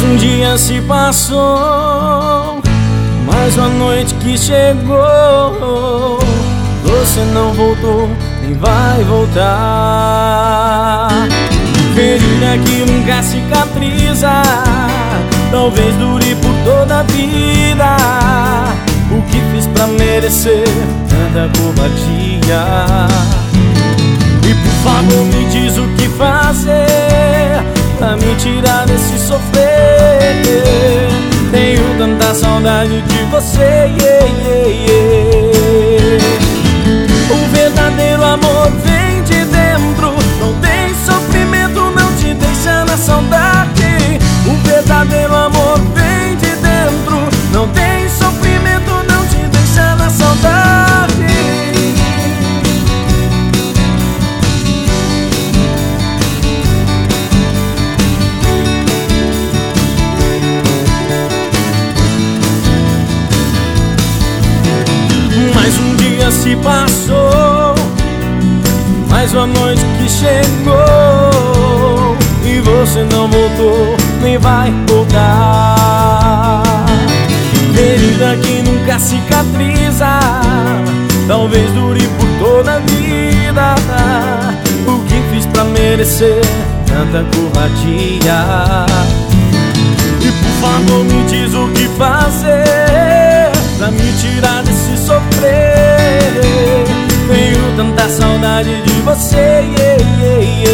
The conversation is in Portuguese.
um dia se passou, mais uma noite que chegou. Você não voltou, nem vai voltar. Ferida que nunca cicatriza, talvez dure por toda a vida. O que fiz pra merecer tanta covardia? E por favor me diz o que fazer pra me tirar desse sofrer. Tenho tanta saudade de você, O verdadeiro amor vem de dentro, não tem sofrimento, não te deixa na saudade. O verdadeiro amor vem de dentro, não tem sofrimento, não te deixa na saudade. Mais um dia se passou, mais uma noite que chegou, e você não voltou, nem vai voltar. Ferida que nunca cicatriza, talvez dure por toda a vida. O que fiz pra merecer tanta covardia? E por favor me diz o que fazer pra me tirar desse sofrer. Tenho tanta saudade de você,